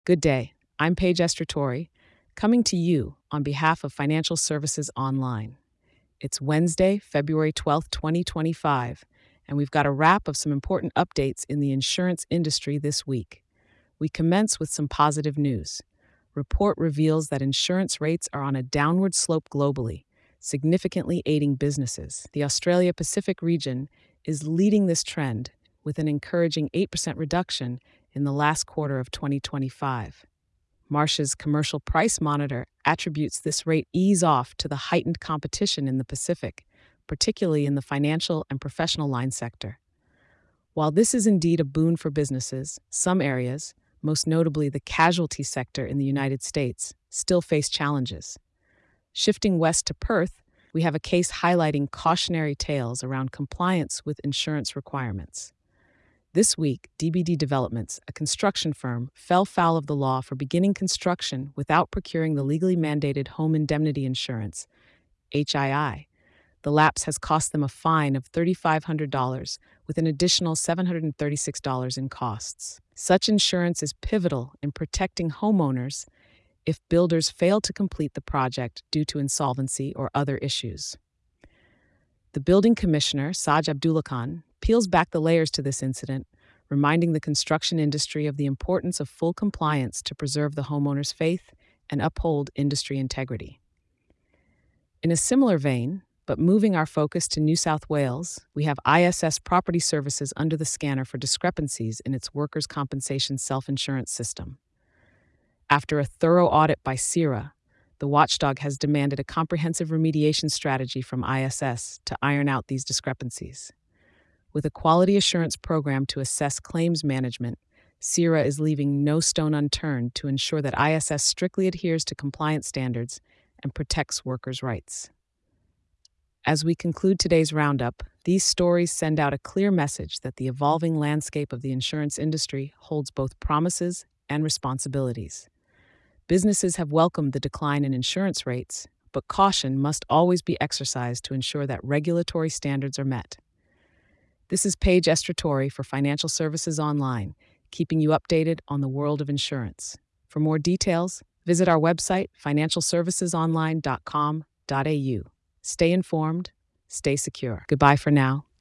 Good day. I'm Paige Estratori, coming to you on behalf of Financial Services Online. It's Wednesday, February 12th, 2025, and we've got a wrap of some important updates in the insurance industry this week. We commence with some positive news. Report reveals that insurance rates are on a downward slope globally, significantly aiding businesses. The Australia Pacific region is leading this trend with an encouraging 8% reduction in the last quarter of 2025. Marsh's Commercial Price Monitor attributes this rate ease off to the heightened competition in the Pacific, particularly in the financial and professional line sector. While this is indeed a boon for businesses, some areas, most notably the casualty sector in the United States, still face challenges. Shifting west to Perth, we have a case highlighting cautionary tales around compliance with insurance requirements. This week, DBD Developments, a construction firm, fell foul of the law for beginning construction without procuring the legally mandated Home Indemnity Insurance, HII. The lapse has cost them a fine of $3,500 with an additional $736 in costs. Such insurance is pivotal in protecting homeowners if builders fail to complete the project due to insolvency or other issues. The building commissioner, Saj Abdullah Khan, peels back the layers to this incident, reminding the construction industry of the importance of full compliance to preserve the homeowner's faith and uphold industry integrity. In a similar vein, but moving our focus to New South Wales, we have ISS Property Services under the scanner for discrepancies in its workers' compensation self-insurance system. After a thorough audit by CIRA, the watchdog has demanded a comprehensive remediation strategy from ISS to iron out these discrepancies. With a quality assurance program to assess claims management, CIRA is leaving no stone unturned to ensure that ISS strictly adheres to compliance standards and protects workers' rights. As we conclude today's roundup, these stories send out a clear message that the evolving landscape of the insurance industry holds both promises and responsibilities. Businesses have welcomed the decline in insurance rates, but caution must always be exercised to ensure that regulatory standards are met. This is Paige Estratori for Financial Services Online, keeping you updated on the world of insurance. For more details, visit our website, financialservicesonline.com.au. Stay informed, stay secure. Goodbye for now.